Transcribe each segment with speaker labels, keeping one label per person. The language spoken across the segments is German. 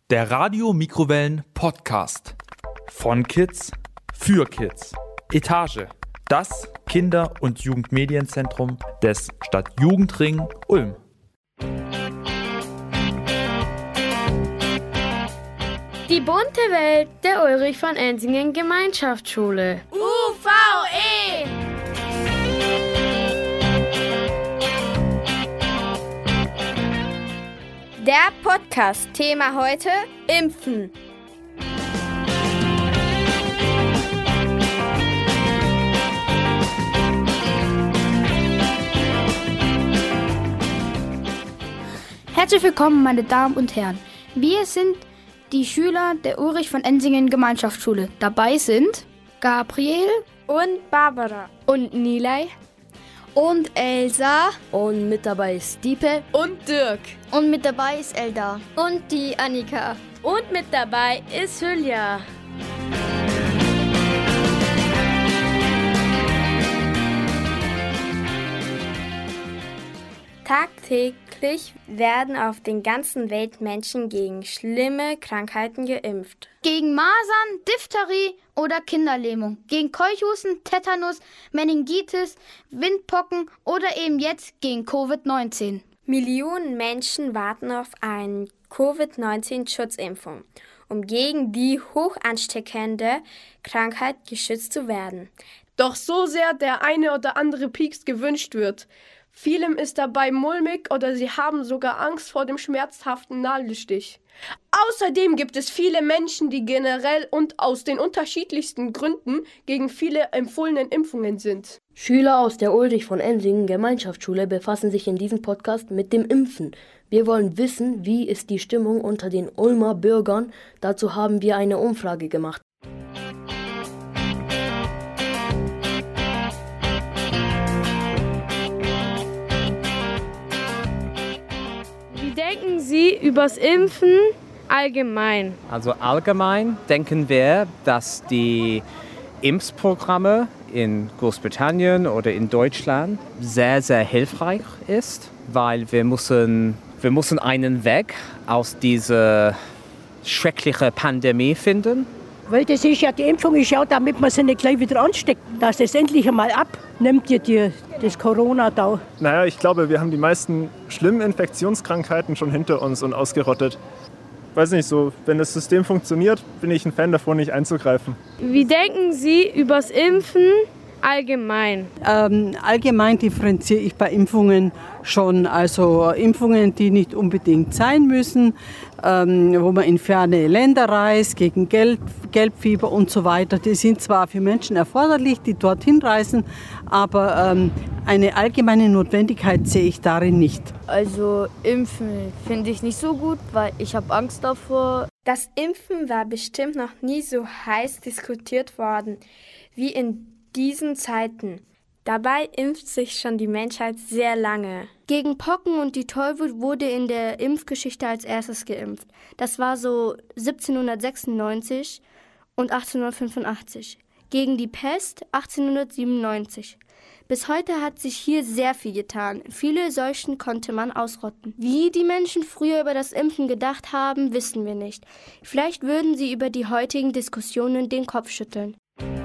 Speaker 1: Der Radio-Mikrowellen-Podcast. Von Kids für Kids. Etage. Das Kinder- und Jugendmedienzentrum des Stadtjugendring Ulm.
Speaker 2: Die bunte Welt der Ulrich von Ensingen Gemeinschaftsschule. UVE!
Speaker 3: Der Podcast. Thema heute: Impfen.
Speaker 4: Herzlich willkommen, meine Damen und Herren. Wir sind die Schüler der Ulrich von Ensingen Gemeinschaftsschule. Dabei sind Gabriel
Speaker 3: Und Barbara.
Speaker 2: Und Nilay.
Speaker 4: und Elsa
Speaker 2: Und mit dabei ist Diepe.
Speaker 3: Und Dirk.
Speaker 4: und mit dabei ist Elda.
Speaker 3: Und die Annika.
Speaker 2: Und mit dabei ist Hülya.
Speaker 3: Tagtäglich werden auf der ganzen Welt Menschen gegen schlimme Krankheiten geimpft.
Speaker 4: Gegen Masern, Diphtherie oder Kinderlähmung. Gegen Keuchhusten, Tetanus, Meningitis, Windpocken oder eben jetzt gegen Covid-19.
Speaker 3: Millionen Menschen warten auf eine Covid-19-Schutzimpfung, um gegen die hoch ansteckende Krankheit geschützt zu werden.
Speaker 5: Doch so sehr der eine oder andere Pieks gewünscht wird, vielem ist dabei mulmig oder sie haben sogar Angst vor dem schmerzhaften Nadelstich. Außerdem gibt es viele Menschen, die generell und aus den unterschiedlichsten Gründen gegen viele empfohlenen Impfungen sind.
Speaker 6: Schüler aus der Ulrich von Ensingen Gemeinschaftsschule befassen sich in diesem Podcast mit dem Impfen. Wir wollen wissen, wie ist die Stimmung unter den Ulmer Bürgern. Dazu haben wir eine Umfrage gemacht.
Speaker 2: Wie denken Sie übers Impfen allgemein?
Speaker 7: Also allgemein denken wir, dass die Impfprogramme in Großbritannien oder in Deutschland sehr, sehr hilfreich ist, weil wir müssen einen Weg aus dieser schrecklichen Pandemie finden.
Speaker 8: Weil das ist ja, die Impfung ist ja, damit man sich nicht gleich wieder ansteckt, dass das endlich einmal abnimmt, das Corona da.
Speaker 9: Naja, ich glaube, wir haben die meisten schlimmen Infektionskrankheiten schon hinter uns und ausgerottet. Weiß nicht, so, wenn das System funktioniert, bin ich ein Fan davon, nicht einzugreifen.
Speaker 2: Wie denken Sie übers Impfen allgemein?
Speaker 10: Allgemein differenziere ich bei Impfungen schon. Also Impfungen, die nicht unbedingt sein müssen, wo man in ferne Länder reist, gegen Gelbfieber und so weiter. Die sind zwar für Menschen erforderlich, die dorthin reisen, aber eine allgemeine Notwendigkeit sehe ich darin nicht.
Speaker 11: Also Impfen finde ich nicht so gut, weil ich habe Angst davor.
Speaker 3: Das Impfen war bestimmt noch nie so heiß diskutiert worden wie in diesen Zeiten. Dabei impft sich schon die Menschheit sehr lange.
Speaker 4: Gegen Pocken und die Tollwut wurde in der Impfgeschichte als erstes geimpft. Das war so 1796 und 1885. Gegen die Pest 1897. Bis heute hat sich hier sehr viel getan. Viele Seuchen konnte man ausrotten. Wie die Menschen früher über das Impfen gedacht haben, wissen wir nicht. Vielleicht würden sie über die heutigen Diskussionen den Kopf schütteln.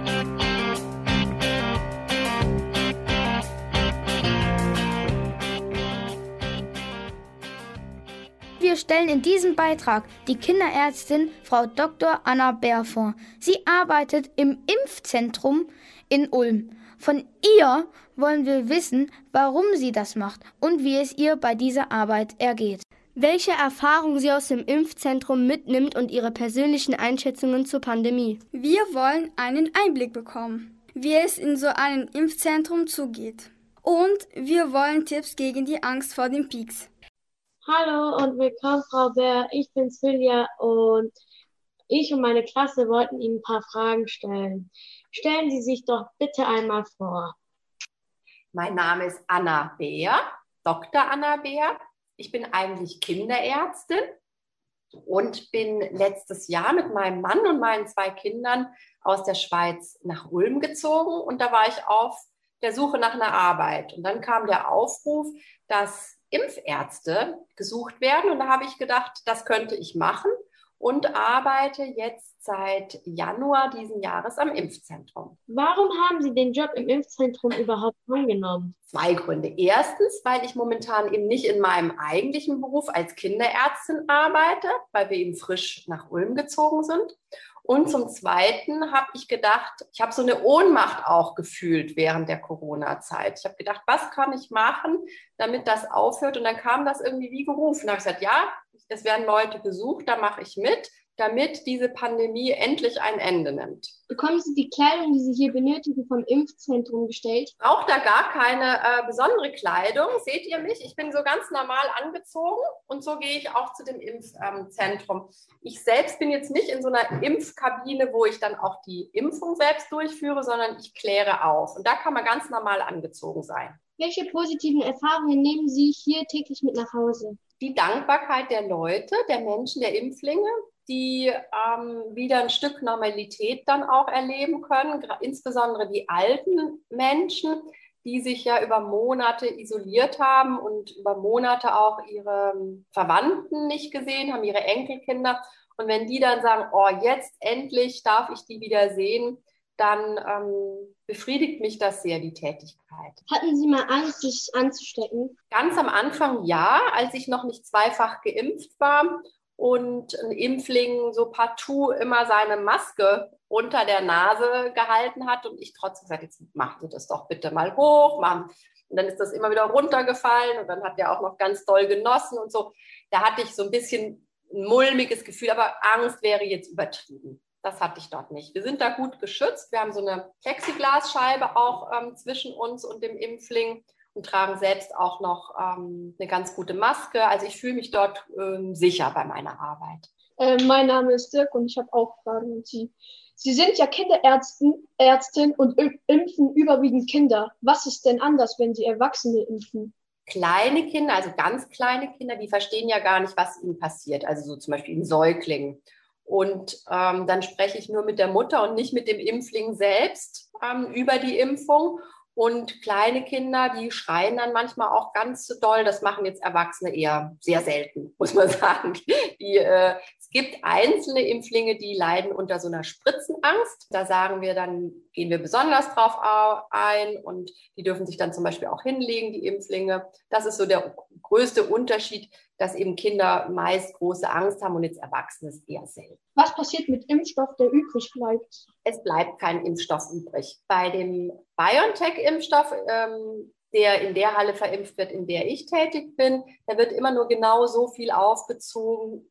Speaker 4: Wir stellen in diesem Beitrag die Kinderärztin Frau Dr. Anna Bär vor. Sie arbeitet im Impfzentrum in Ulm. Von ihr wollen wir wissen, warum sie das macht und wie es ihr bei dieser Arbeit ergeht. Welche Erfahrungen sie aus dem Impfzentrum mitnimmt und ihre persönlichen Einschätzungen zur Pandemie.
Speaker 12: Wir wollen einen Einblick bekommen, wie es in so einem Impfzentrum zugeht. Und wir wollen Tipps gegen die Angst vor den Pieks.
Speaker 13: Hallo und willkommen, Frau Bär. Ich bin's, Hülya, und ich und meine Klasse wollten Ihnen ein paar Fragen stellen. Stellen Sie sich doch bitte einmal vor.
Speaker 14: Mein Name ist Anna Bär, Dr. Anna Bär. Ich bin eigentlich Kinderärztin und bin letztes Jahr mit meinem Mann und meinen 2 Kindern aus der Schweiz nach Ulm gezogen. Und da war ich auf der Suche nach einer Arbeit. Und dann kam der Aufruf, dass Impfärzte gesucht werden. Und da habe ich gedacht, das könnte ich machen. und arbeite jetzt seit Januar diesen Jahres am Impfzentrum.
Speaker 13: Warum haben Sie den Job im Impfzentrum überhaupt angenommen?
Speaker 14: 2 Gründe. Erstens, weil ich momentan eben nicht in meinem eigentlichen Beruf als Kinderärztin arbeite, weil wir eben frisch nach Ulm gezogen sind. Und zum Zweiten habe ich gedacht, ich habe so eine Ohnmacht auch gefühlt während der Corona-Zeit. Ich habe gedacht, was kann ich machen, damit das aufhört? Und dann kam das irgendwie wie gerufen. Da habe ich gesagt, ja, es werden Leute gesucht, da mache ich mit, damit diese Pandemie endlich ein Ende nimmt.
Speaker 13: Bekommen Sie die Kleidung, die Sie hier benötigen, vom Impfzentrum gestellt?
Speaker 14: Ich brauche da gar keine besondere Kleidung. Seht ihr mich? Ich bin so ganz normal angezogen und so gehe ich auch zu dem Impfzentrum. Ich selbst bin jetzt nicht in so einer Impfkabine, wo ich dann auch die Impfung selbst durchführe, sondern ich kläre auf. Und da kann man ganz normal angezogen sein.
Speaker 13: Welche positiven Erfahrungen nehmen Sie hier täglich mit nach Hause?
Speaker 14: Die Dankbarkeit der Leute, der Menschen, der Impflinge, die wieder ein Stück Normalität dann auch erleben können, insbesondere die alten Menschen, die sich ja über Monate isoliert haben und über Monate auch ihre Verwandten nicht gesehen haben, ihre Enkelkinder. Und wenn die dann sagen, oh, jetzt endlich darf ich die wieder sehen, dann befriedigt mich das sehr, die Tätigkeit.
Speaker 13: Hatten Sie mal Angst, sich anzustecken?
Speaker 14: Ganz am Anfang ja, als ich noch nicht zweifach geimpft war und ein Impfling so partout immer seine Maske unter der Nase gehalten hat und ich trotzdem gesagt, jetzt macht ihr das doch bitte mal hoch, Mann. Und dann ist das immer wieder runtergefallen und dann hat er auch noch ganz doll genossen und so. Da hatte ich so ein bisschen ein mulmiges Gefühl, aber Angst wäre jetzt übertrieben. Das hatte ich dort nicht. Wir sind da gut geschützt. Wir haben so eine Plexiglasscheibe auch zwischen uns und dem Impfling und tragen selbst auch noch eine ganz gute Maske. Also ich fühle mich dort sicher bei meiner Arbeit.
Speaker 15: Mein Name ist Dirk und ich habe auch Fragen an Sie. Sie sind ja Kinderärztin und impfen überwiegend Kinder. Was ist denn anders, wenn Sie Erwachsene impfen?
Speaker 14: Kleine Kinder, also ganz kleine Kinder, die verstehen ja gar nicht, was ihnen passiert. Also so zum Beispiel ein Säugling. Und dann spreche ich nur mit der Mutter und nicht mit dem Impfling selbst über die Impfung. Und kleine Kinder, die schreien dann manchmal auch ganz doll. Das machen jetzt Erwachsene eher sehr selten, muss man sagen. Es gibt einzelne Impflinge, die leiden unter so einer Spritzenangst. Da sagen wir dann, gehen wir besonders drauf ein und die dürfen sich dann zum Beispiel auch hinlegen, die Impflinge. Das ist so der größte Unterschied, dass eben Kinder meist große Angst haben und jetzt Erwachsene ist eher selten.
Speaker 15: Was passiert mit Impfstoff, der übrig bleibt?
Speaker 14: Es bleibt kein Impfstoff übrig. Bei dem BioNTech-Impfstoff, der in der Halle verimpft wird, in der ich tätig bin, da wird immer nur genau so viel aufgezogen,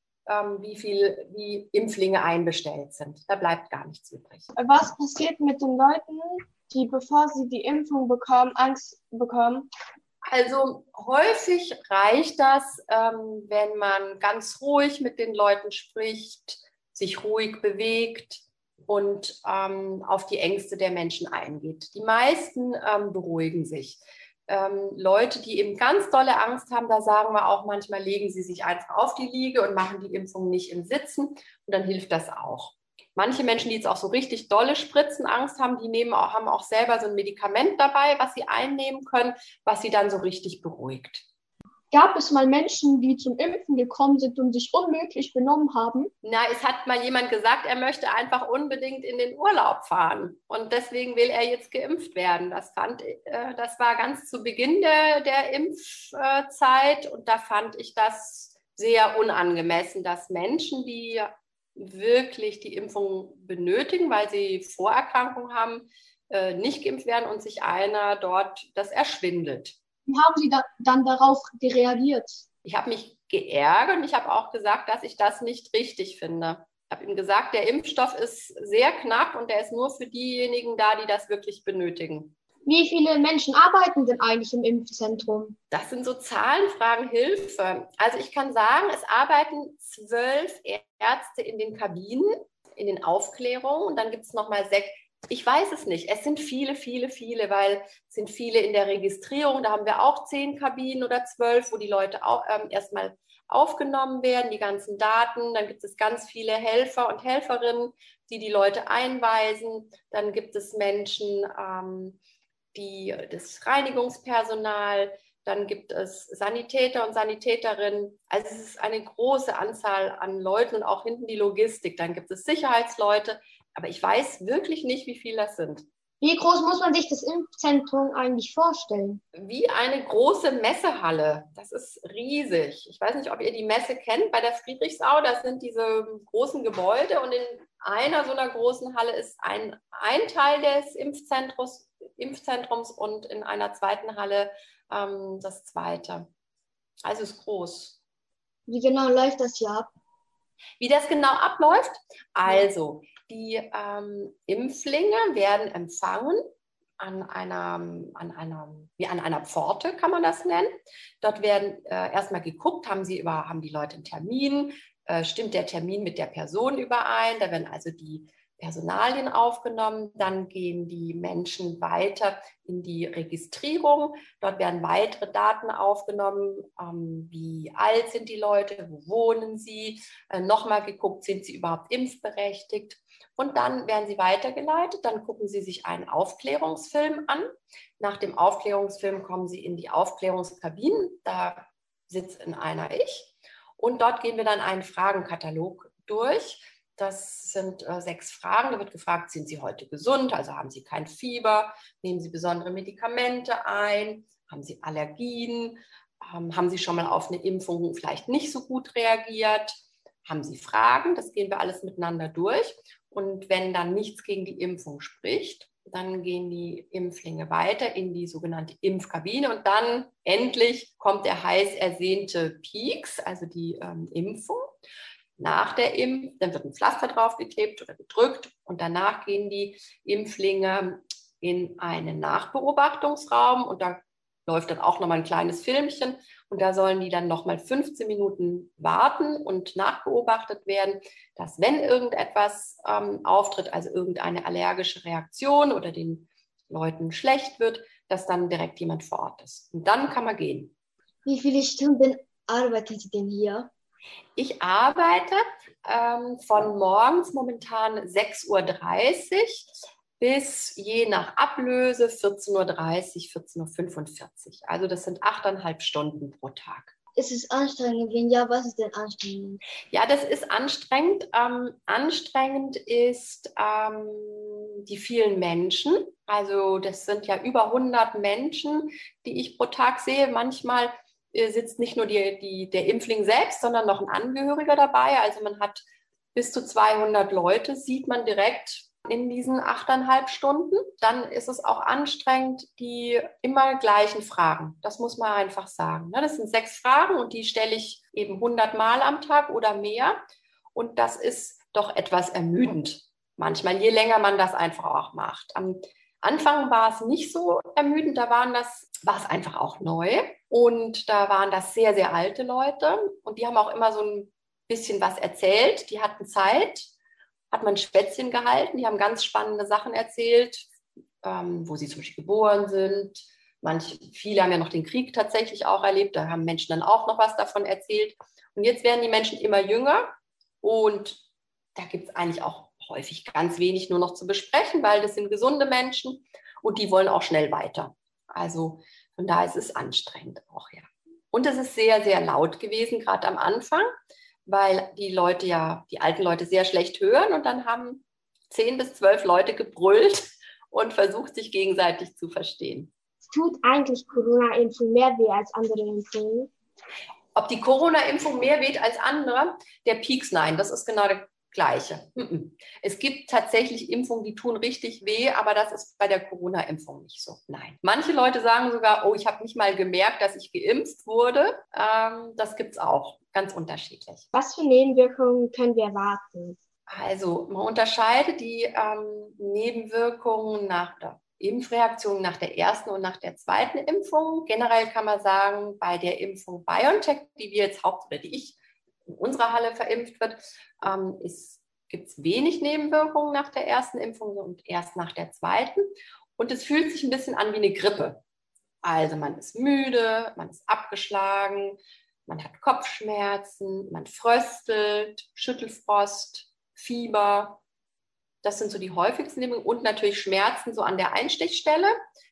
Speaker 14: wie Impflinge einbestellt sind. Da bleibt gar nichts übrig.
Speaker 15: Was passiert mit den Leuten, die, bevor sie die Impfung bekommen, Angst bekommen?
Speaker 14: Also häufig reicht das, wenn man ganz ruhig mit den Leuten spricht, sich ruhig bewegt und auf die Ängste der Menschen eingeht. Die meisten beruhigen sich. Leute, die eben ganz dolle Angst haben, da sagen wir auch manchmal, legen sie sich einfach auf die Liege und machen die Impfung nicht im Sitzen und dann hilft das auch. Manche Menschen, die jetzt auch so richtig dolle Spritzenangst haben, haben auch selber so ein Medikament dabei, was sie einnehmen können, was sie dann so richtig beruhigt.
Speaker 15: Gab es mal Menschen, die zum Impfen gekommen sind und sich unmöglich benommen haben?
Speaker 14: Na, es hat mal jemand gesagt, er möchte einfach unbedingt in den Urlaub fahren und deswegen will er jetzt geimpft werden. Das war ganz zu Beginn der Impfzeit und da fand ich das sehr unangemessen, dass Menschen, die wirklich die Impfung benötigen, weil sie Vorerkrankungen haben, nicht geimpft werden und sich einer dort das erschwindelt.
Speaker 15: Wie haben Sie dann darauf reagiert?
Speaker 14: Ich habe mich geärgert und ich habe auch gesagt, dass ich das nicht richtig finde. Ich habe ihm gesagt, der Impfstoff ist sehr knapp und der ist nur für diejenigen da, die das wirklich benötigen.
Speaker 15: Wie viele Menschen arbeiten denn eigentlich im Impfzentrum?
Speaker 14: Das sind so Zahlenfragen, Hilfe. Also ich kann sagen, es arbeiten 12 Ärzte in den Kabinen, in den Aufklärungen und dann gibt es nochmal 6. Ich weiß es nicht. Es sind viele, weil es sind viele in der Registrierung. Da haben wir auch 10 Kabinen oder 12, wo die Leute auch erstmal aufgenommen werden, die ganzen Daten. Dann gibt es ganz viele Helfer und Helferinnen, die Leute einweisen. Dann gibt es Menschen, das Reinigungspersonal, Dann gibt es Sanitäter und Sanitäterinnen. Also es ist eine große Anzahl an Leuten und auch hinten die Logistik. Dann gibt es Sicherheitsleute. Aber ich weiß wirklich nicht, wie viele das sind.
Speaker 13: Wie groß muss man sich das Impfzentrum eigentlich vorstellen?
Speaker 14: Wie eine große Messehalle. Das ist riesig. Ich weiß nicht, ob ihr die Messe kennt bei der Friedrichsau. Das sind diese großen Gebäude und in einer so einer großen Halle ist ein Teil des Impfzentrums und in einer zweiten Halle das zweite. Also ist groß.
Speaker 13: Wie genau läuft das hier ab?
Speaker 14: Wie das genau abläuft? Also, die Impflinge werden empfangen an einer Pforte, kann man das nennen. Dort werden erstmal geguckt, haben die Leute einen Termin, stimmt der Termin mit der Person überein, da werden also die Personalien aufgenommen, dann gehen die Menschen weiter in die Registrierung, dort werden weitere Daten aufgenommen, wie alt sind die Leute, wo wohnen sie, nochmal geguckt, sind sie überhaupt impfberechtigt und dann werden sie weitergeleitet, dann gucken sie sich einen Aufklärungsfilm an. Nach dem Aufklärungsfilm kommen sie in die Aufklärungskabinen, da sitzt in einer ich und dort gehen wir dann einen Fragenkatalog durch. Das sind 6 Fragen. Da wird gefragt, sind Sie heute gesund? Also haben Sie kein Fieber? Nehmen Sie besondere Medikamente ein? Haben Sie Allergien? Haben Sie schon mal auf eine Impfung vielleicht nicht so gut reagiert? Haben Sie Fragen? Das gehen wir alles miteinander durch. Und wenn dann nichts gegen die Impfung spricht, dann gehen die Impflinge weiter in die sogenannte Impfkabine und dann endlich kommt der heiß ersehnte Pieks, also die Impfung. Nach der Impfung, dann wird ein Pflaster draufgeklebt oder gedrückt und danach gehen die Impflinge in einen Nachbeobachtungsraum und da läuft dann auch nochmal ein kleines Filmchen und da sollen die dann nochmal 15 Minuten warten und nachbeobachtet werden, dass wenn irgendetwas auftritt, also irgendeine allergische Reaktion oder den Leuten schlecht wird, dass dann direkt jemand vor Ort ist. Und dann kann man gehen.
Speaker 13: Wie viele Stunden arbeitet ihr denn hier?
Speaker 14: Ich arbeite von morgens momentan 6:30 Uhr bis je nach Ablöse 14:30 Uhr, 14:45 Uhr. Also das sind 8,5 Stunden pro Tag.
Speaker 13: Ist es anstrengend? Wenn ja, was ist denn anstrengend?
Speaker 14: Ja, das ist anstrengend. Anstrengend ist die vielen Menschen. Also das sind ja über 100 Menschen, die ich pro Tag sehe. Manchmal sitzt nicht nur der Impfling selbst, sondern noch ein Angehöriger dabei. Also man hat bis zu 200 Leute, sieht man direkt in diesen 8,5 Stunden. Dann ist es auch anstrengend, die immer gleichen Fragen. Das muss man einfach sagen. Das sind 6 Fragen und die stelle ich eben 100 Mal am Tag oder mehr. Und das ist doch etwas ermüdend. Manchmal, je länger man das einfach auch macht. Am Anfang war es nicht so ermüdend, da war es einfach auch neu und da waren das sehr, sehr alte Leute und die haben auch immer so ein bisschen was erzählt, die hatten Zeit, hat man Spätzchen gehalten, die haben ganz spannende Sachen erzählt, wo sie zum Beispiel geboren sind. Viele haben ja noch den Krieg tatsächlich auch erlebt, da haben Menschen dann auch noch was davon erzählt und jetzt werden die Menschen immer jünger und da gibt es eigentlich auch häufig ganz wenig nur noch zu besprechen, weil das sind gesunde Menschen und die wollen auch schnell weiter. Also von daher ist es anstrengend auch, ja. Und es ist sehr, sehr laut gewesen, gerade am Anfang, weil die alten Leute sehr schlecht hören und dann haben 10 bis 12 Leute gebrüllt und versucht, sich gegenseitig zu verstehen.
Speaker 13: Tut eigentlich Corona-Impfung mehr weh als andere Impfungen?
Speaker 14: Ob die Corona-Impfung mehr weht als andere? Der Pieks, nein, das ist genau der Gleiche. Es gibt tatsächlich Impfungen, die tun richtig weh, aber das ist bei der Corona-Impfung nicht so. Nein. Manche Leute sagen sogar, oh, ich habe nicht mal gemerkt, dass ich geimpft wurde. Das gibt es auch. Ganz unterschiedlich.
Speaker 13: Was für Nebenwirkungen können wir erwarten?
Speaker 14: Also man unterscheidet die Nebenwirkungen der Impfreaktionen nach der ersten und nach der zweiten Impfung. Generell kann man sagen, bei der Impfung BioNTech, die ich in unserer Halle verimpft wird, gibt es wenig Nebenwirkungen nach der ersten Impfung und erst nach der zweiten. Und es fühlt sich ein bisschen an wie eine Grippe. Also man ist müde, man ist abgeschlagen, man hat Kopfschmerzen, man fröstelt, Schüttelfrost, Fieber. Das sind so die häufigsten Nebenwirkungen und natürlich Schmerzen so an der Einstichstelle.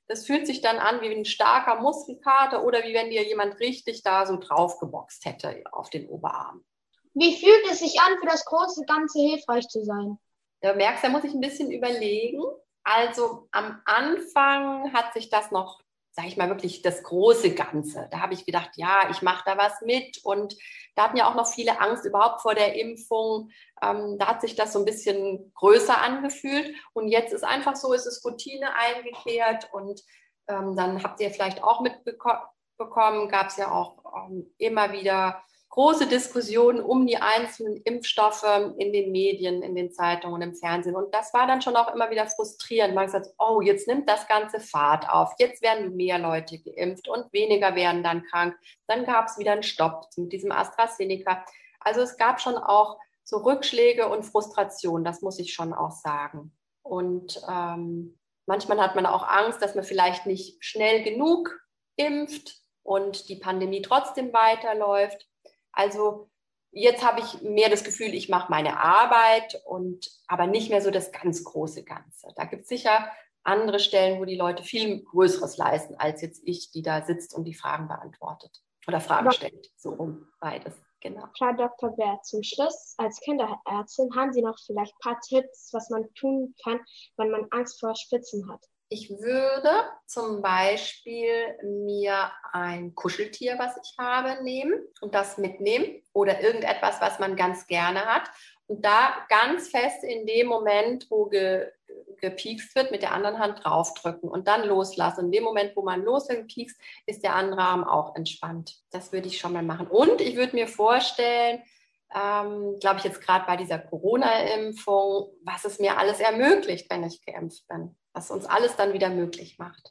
Speaker 14: Das fühlt sich dann an wie ein starker Muskelkater oder wie wenn dir jemand richtig da so drauf geboxt hätte auf den Oberarm.
Speaker 13: Wie fühlt es sich an, für das große Ganze hilfreich zu sein?
Speaker 14: Da merkst du, da muss ich ein bisschen überlegen. Also am Anfang hat sich das noch, sage ich mal, wirklich das große Ganze. Da habe ich gedacht, ja, ich mache da was mit. Und da hatten ja auch noch viele Angst überhaupt vor der Impfung. Da hat sich das so ein bisschen größer angefühlt. Und jetzt ist einfach so, es ist Routine eingekehrt. Und dann habt ihr vielleicht auch mitbekommen, gab es ja auch immer wieder große Diskussionen um die einzelnen Impfstoffe in den Medien, in den Zeitungen und im Fernsehen. Und das war dann schon auch immer wieder frustrierend. Man hat gesagt, oh, jetzt nimmt das Ganze Fahrt auf. Jetzt werden mehr Leute geimpft und weniger werden dann krank. Dann gab es wieder einen Stopp mit diesem AstraZeneca. Also es gab schon auch so Rückschläge und Frustration, das muss ich schon auch sagen. Und manchmal hat man auch Angst, dass man vielleicht nicht schnell genug impft und die Pandemie trotzdem weiterläuft. Also jetzt habe ich mehr das Gefühl, ich mache meine Arbeit aber nicht mehr so das ganz große Ganze. Da gibt es sicher andere Stellen, wo die Leute viel Größeres leisten, als jetzt ich, die da sitzt und die Fragen beantwortet oder Fragen stellt. So rum, beides, genau.
Speaker 13: Frau Dr. Bär, zum Schluss als Kinderärztin haben Sie noch vielleicht ein paar Tipps, was man tun kann, wenn man Angst vor Spitzen hat?
Speaker 14: Ich würde zum Beispiel mir ein Kuscheltier, was ich habe, nehmen und das mitnehmen oder irgendetwas, was man ganz gerne hat und da ganz fest in dem Moment, wo gepiekst wird, mit der anderen Hand draufdrücken und dann loslassen. In dem Moment, wo man lospiekst, ist der andere Arm auch entspannt. Das würde ich schon mal machen. Und ich würde mir vorstellen, glaube ich jetzt gerade bei dieser Corona-Impfung, was es mir alles ermöglicht, wenn ich geimpft bin. Was uns alles dann wieder möglich macht.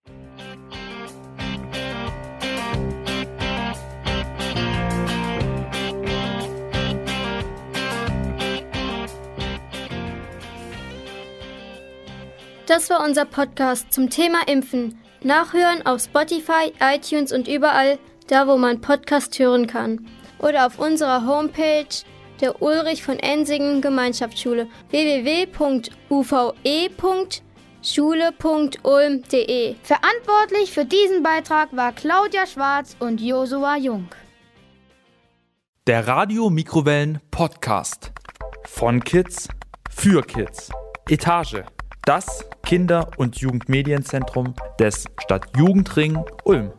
Speaker 4: Das war unser Podcast zum Thema Impfen. Nachhören auf Spotify, iTunes und überall, da wo man Podcast hören kann. Oder auf unserer Homepage der Ulrich von Ensingen Gemeinschaftsschule www.uve.schule.ulm.de.
Speaker 11: Verantwortlich für diesen Beitrag war Claudia Schwarz und Josua Jung.
Speaker 1: Der Radio Mikrowellen Podcast. Von Kids für Kids. Etage. Das Kinder- und Jugendmedienzentrum des Stadtjugendring Ulm.